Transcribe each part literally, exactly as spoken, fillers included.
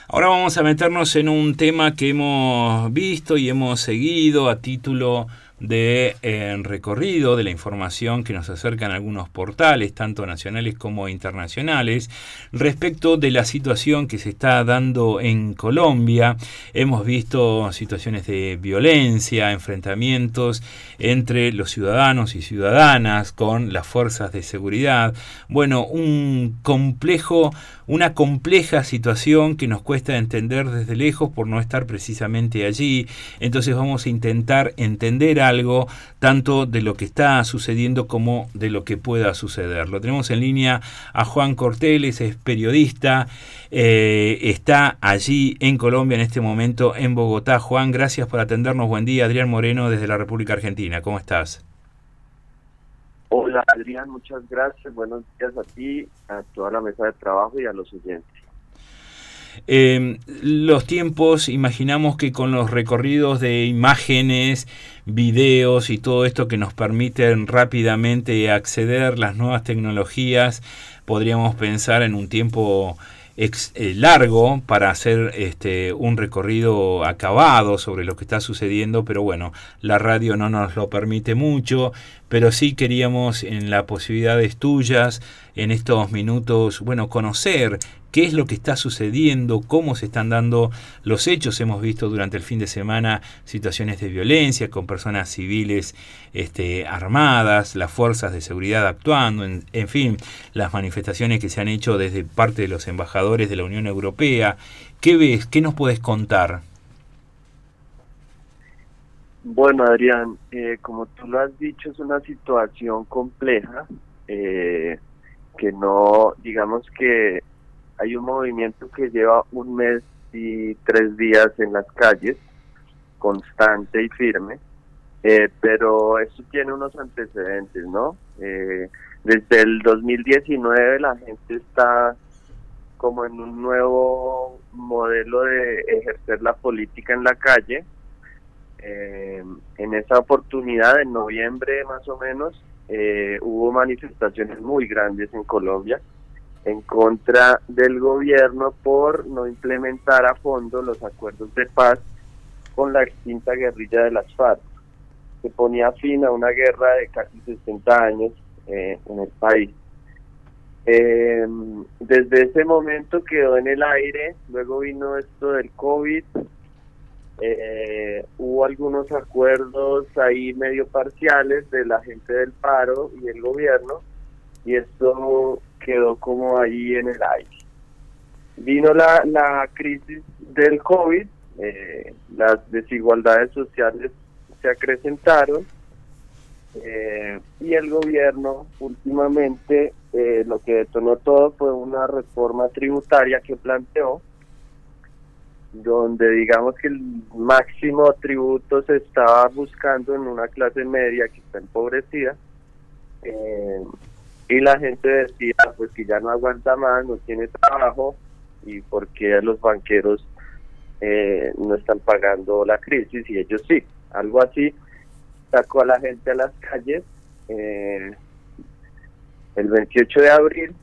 Ahora vamos a meternos en un tema que hemos visto y hemos seguido a título de eh, recorrido de la información que nos acercan algunos portales, tanto nacionales como internacionales, respecto de la situación que se está dando en Colombia. Hemos visto situaciones de violencia, enfrentamientos entre los ciudadanos y ciudadanas con las fuerzas de seguridad. Bueno, un complejo, una compleja situación que nos cuesta entender desde lejos por no estar precisamente allí. Entonces vamos a intentar entender algo tanto de lo que está sucediendo como de lo que pueda suceder. Lo tenemos en línea a Juan Corteles, es periodista, eh, está allí en Colombia en este momento, en Bogotá. Juan, gracias por atendernos. Buen día. Adrián Moreno desde la República Argentina. ¿Cómo estás? Hola Adrián, muchas gracias. Buenos días a ti, a toda la mesa de trabajo y a los oyentes. Eh, los tiempos, imaginamos que con los recorridos de imágenes, videos y todo esto que nos permiten rápidamente acceder las nuevas tecnologías, podríamos pensar en un tiempo ex, eh, largo para hacer este, un recorrido acabado sobre lo que está sucediendo, pero bueno, la radio no nos lo permite mucho, pero sí queríamos en las posibilidades tuyas en estos minutos, bueno, conocer qué es lo que está sucediendo, cómo se están dando los hechos. Hemos visto durante el fin de semana situaciones de violencia con personas civiles este, armadas, las fuerzas de seguridad actuando, en, en fin, las manifestaciones que se han hecho desde parte de los embajadores de la Unión Europea. ¿Qué ves? ¿Qué nos puedes contar? Bueno, Adrián, eh, como tú lo has dicho, es una situación compleja, eh, que no, digamos que hay un movimiento que lleva un mes y tres días en las calles, constante y firme, eh, pero esto tiene unos antecedentes, ¿no? Eh, desde el dos mil diecinueve la gente está como en un nuevo modelo de ejercer la política en la calle. Eh, en esa oportunidad, en noviembre más o menos, eh, hubo manifestaciones muy grandes en Colombia en contra del gobierno por no implementar a fondo los acuerdos de paz con la extinta guerrilla de las FARC, que ponía fin a una guerra de casi sesenta años eh, en el país. Eh, desde ese momento quedó en el aire, luego vino esto del COVID, eh, hubo algunos acuerdos ahí medio parciales de la gente del paro y el gobierno, y esto quedó como ahí en el aire. Vino la, la crisis del COVID, eh, las desigualdades sociales se acrecentaron, eh, y el gobierno últimamente eh, lo que detonó todo fue una reforma tributaria que planteó, donde digamos que el máximo tributo se estaba buscando en una clase media que está empobrecida, eh, y la gente decía pues que ya no aguanta más, no tiene trabajo, y porque los banqueros eh, no están pagando la crisis y ellos sí. Algo así sacó a la gente a las calles eh, el veintiocho de abril,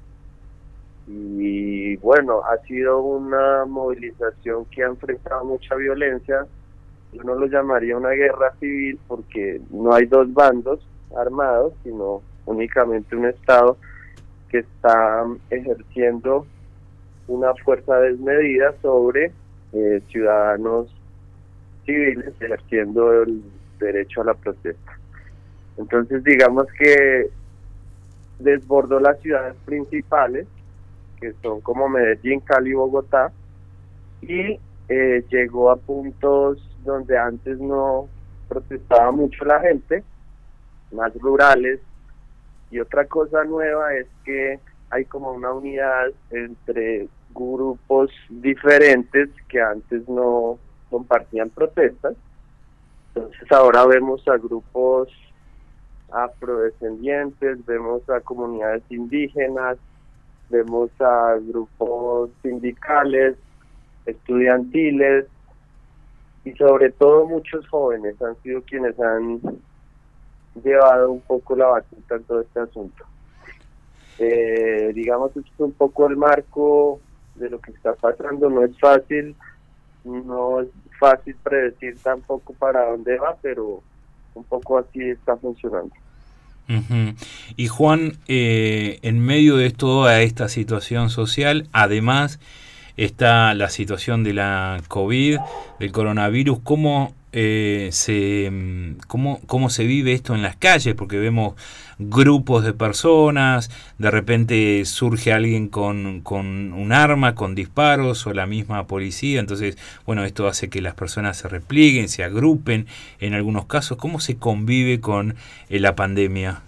y bueno, ha sido una movilización que ha enfrentado mucha violencia. Yo no lo llamaría una guerra civil porque no hay dos bandos armados, sino únicamente un Estado que está ejerciendo una fuerza desmedida sobre eh, ciudadanos civiles ejerciendo el derecho a la protesta. Entonces digamos que desbordó las ciudades principales, que son como Medellín, Cali y Bogotá, y eh, llegó a puntos donde antes no protestaba mucho la gente, más rurales. Y otra cosa nueva es que hay como una unidad entre grupos diferentes que antes no compartían protestas. Entonces ahora vemos a grupos afrodescendientes, vemos a comunidades indígenas, vemos a grupos sindicales, estudiantiles, y sobre todo muchos jóvenes han sido quienes han llevado un poco la batuta en todo este asunto. Eh, digamos, esto es un poco el marco de lo que está pasando. No es fácil, no es fácil predecir tampoco para dónde va, pero un poco así está funcionando. Uh-huh. Y Juan, eh, en medio de toda esta situación social, además está la situación de la COVID, del coronavirus. ¿Cómo, eh, se, cómo, cómo se vive esto en las calles? Porque vemos grupos de personas, de repente surge alguien con, con un arma, con disparos, o la misma policía. Entonces, bueno, esto hace que las personas se replieguen, se agrupen en algunos casos. ¿Cómo se convive con eh, la pandemia?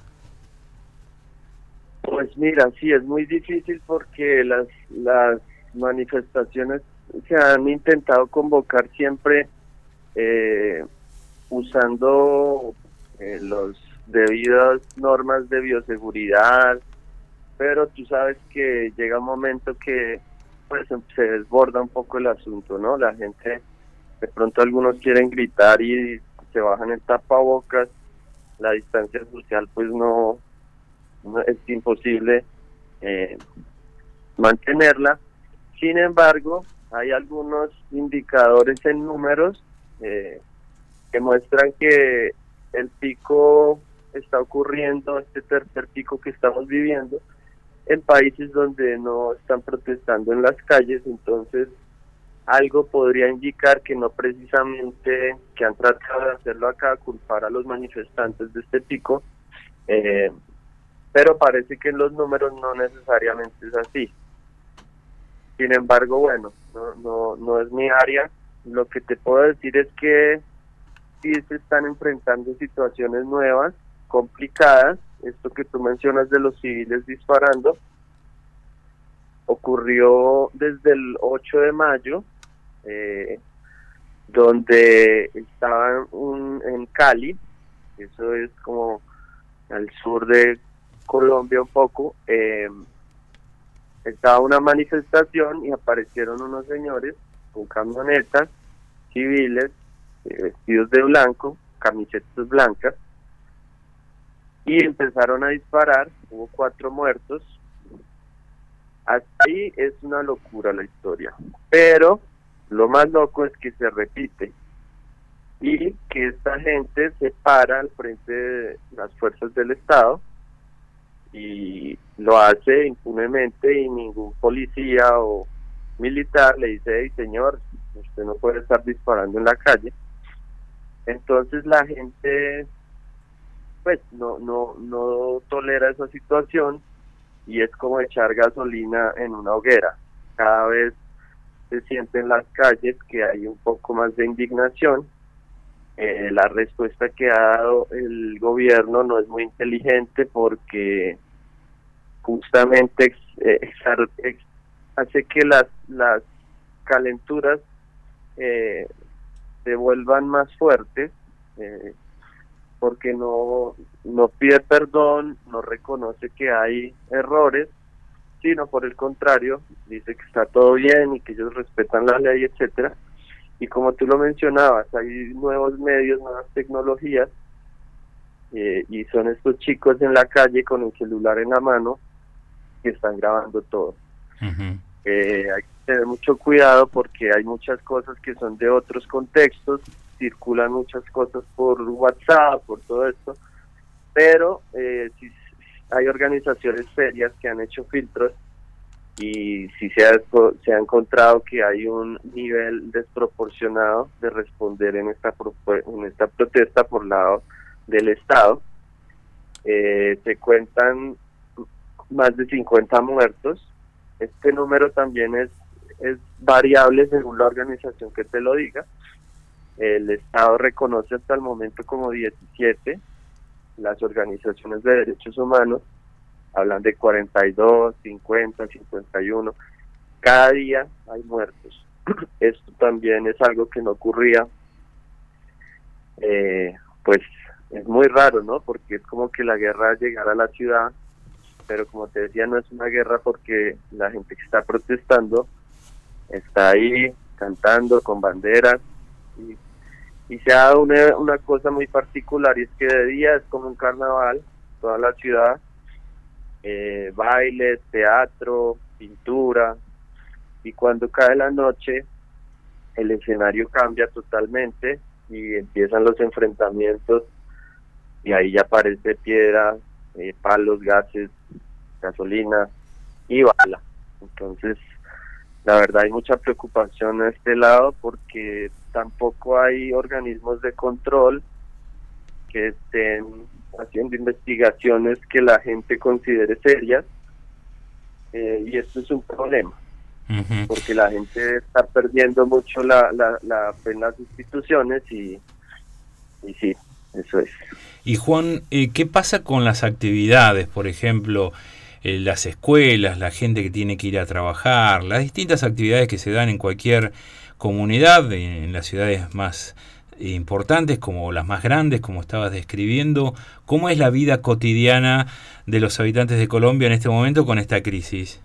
Pues mira, sí, es muy difícil porque las, las manifestaciones se han intentado convocar siempre eh, usando eh, los debidas normas de bioseguridad, pero tú sabes que llega un momento que pues se desborda un poco el asunto, ¿no? La gente, de pronto algunos quieren gritar y se bajan el tapabocas, la distancia social pues no, no es imposible eh, mantenerla. Sin embargo, hay algunos indicadores en números eh, que muestran que el pico está ocurriendo, este tercer pico que estamos viviendo, en países donde no están protestando en las calles. Entonces algo podría indicar que no precisamente, que han tratado de hacerlo acá, culpar a los manifestantes de este pico, eh, pero parece que en los números no necesariamente es así. Sin embargo, bueno, no, no, no es mi área. Lo que te puedo decir es que sí se están enfrentando situaciones nuevas, complicadas. Esto que tú mencionas de los civiles disparando ocurrió desde el ocho de mayo, eh, donde estaban un, en Cali, eso es como al sur de Colombia un poco, eh, estaba una manifestación y aparecieron unos señores con camionetas civiles, eh, vestidos de blanco, camisetas blancas, y empezaron a disparar. Hubo cuatro muertos. Hasta ahí es una locura la historia, pero lo más loco es que se repite y que esta gente se para al frente de las fuerzas del Estado y lo hace impunemente, y ningún policía o militar le dice: hey, señor, usted no puede estar disparando en la calle. Entonces la gente pues no no no tolera esa situación, y es como echar gasolina en una hoguera. Cada vez se siente en las calles que hay un poco más de indignación. Eh, la respuesta que ha dado el gobierno no es muy inteligente, porque justamente ex, ex, ex, hace que las, las calenturas eh, se vuelvan más fuertes, eh, porque no, no pide perdón, no reconoce que hay errores, sino por el contrario, dice que está todo bien y que ellos respetan la ley, etcétera. Y como tú lo mencionabas, hay nuevos medios, nuevas tecnologías, eh, y son estos chicos en la calle con el celular en la mano que están grabando todo. Uh-huh. Eh, hay que tener mucho cuidado porque hay muchas cosas que son de otros contextos, circulan muchas cosas por WhatsApp, por todo esto, pero eh, si hay organizaciones serias que han hecho filtros, y si se ha, se ha encontrado que hay un nivel desproporcionado de responder en esta en esta protesta por lado del Estado. Eh, se cuentan más de cincuenta muertos. Este número también es, es variable según la organización que te lo diga. El Estado reconoce hasta el momento como diecisiete, las organizaciones de derechos humanos hablan de cuarenta y dos, cincuenta, cincuenta y uno. Cada día hay muertos. Esto también es algo que no ocurría. Eh, pues es muy raro, ¿no? Porque es como que la guerra llegara a la ciudad, pero como te decía, no es una guerra porque la gente que está protestando está ahí cantando con banderas, y, y se ha dado una, una cosa muy particular, y es que de día es como un carnaval, toda la ciudad, eh, bailes, teatro, pintura, y cuando cae la noche el escenario cambia totalmente y empiezan los enfrentamientos y ahí ya aparece piedra, eh, palos, gases, gasolina y bala. Entonces, la verdad hay mucha preocupación a este lado porque tampoco hay organismos de control que estén haciendo investigaciones que la gente considere serias, eh, y esto es un problema. Uh-huh. Porque la gente está perdiendo mucho la, la, la fe en las instituciones y, y sí, eso es. Y Juan, eh, ¿qué pasa con las actividades? Por ejemplo, eh, las escuelas, la gente que tiene que ir a trabajar, las distintas actividades que se dan en cualquier comunidad, en, en las ciudades más importantes como las más grandes, como estabas describiendo. ¿Cómo es la vida cotidiana de los habitantes de Colombia en este momento con esta crisis?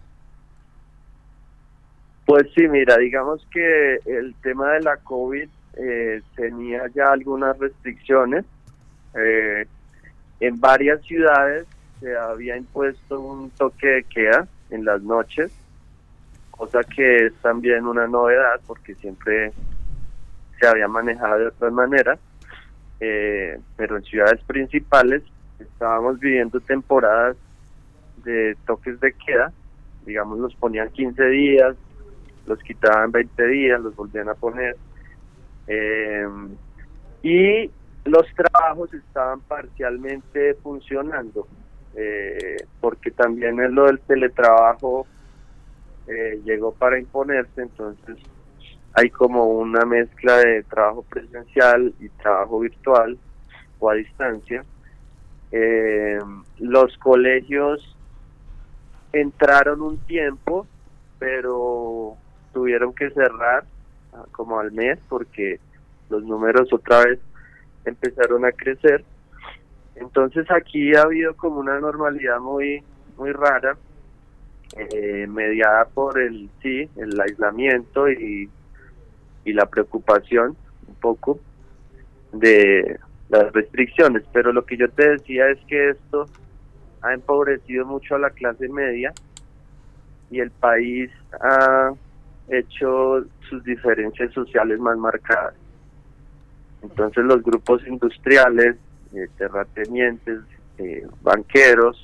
Pues sí, mira, digamos que el tema de la COVID eh, tenía ya algunas restricciones. Eh, en varias ciudades se había impuesto un toque de queda en las noches, cosa que es también una novedad porque siempre se había manejado de otra manera, eh, pero en ciudades principales estábamos viviendo temporadas de toques de queda, digamos los ponían quince días, los quitaban veinte días, los volvían a poner, eh, y los trabajos estaban parcialmente funcionando, eh, porque también en lo del teletrabajo eh, llegó para imponerse, entonces hay como una mezcla de trabajo presencial y trabajo virtual o a distancia. Eh, los colegios entraron un tiempo, pero tuvieron que cerrar como al mes porque los números otra vez empezaron a crecer. Entonces aquí ha habido como una normalidad muy muy rara, eh, mediada por el sí el aislamiento y, y la preocupación un poco de las restricciones, pero lo que yo te decía es que esto ha empobrecido mucho a la clase media y el país ha hecho sus diferencias sociales más marcadas. Entonces los grupos industriales, eh, terratenientes, eh, banqueros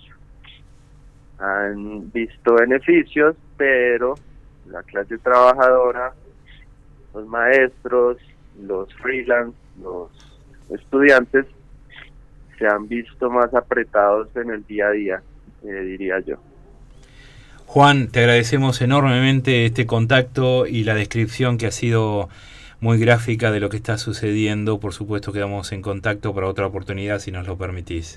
han visto beneficios, pero la clase trabajadora, los maestros, los freelance, los estudiantes se han visto más apretados en el día a día, eh, diría yo. Juan, te agradecemos enormemente este contacto y la descripción que ha sido muy gráfica de lo que está sucediendo. Por supuesto quedamos en contacto para otra oportunidad si nos lo permitís.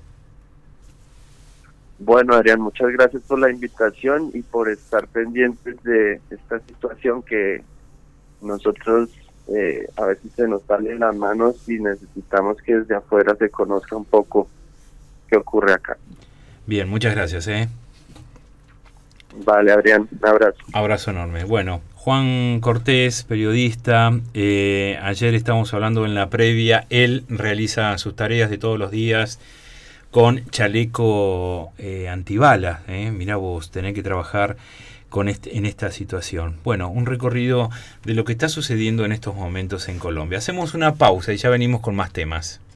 Bueno, Adrián, muchas gracias por la invitación y por estar pendientes de esta situación que nosotros eh, a veces se nos sale de las manos y necesitamos que desde afuera se conozca un poco qué ocurre acá. Bien, muchas gracias. ¿eh? Vale, Adrián, un abrazo. Abrazo enorme. Bueno, Juan Cortés, periodista, eh, ayer estábamos hablando en la previa, él realiza sus tareas de todos los días con chaleco eh, antibala, eh. Mirá vos, tenés que trabajar con este, en esta situación. Bueno, un recorrido de lo que está sucediendo en estos momentos en Colombia. Hacemos una pausa y ya venimos con más temas.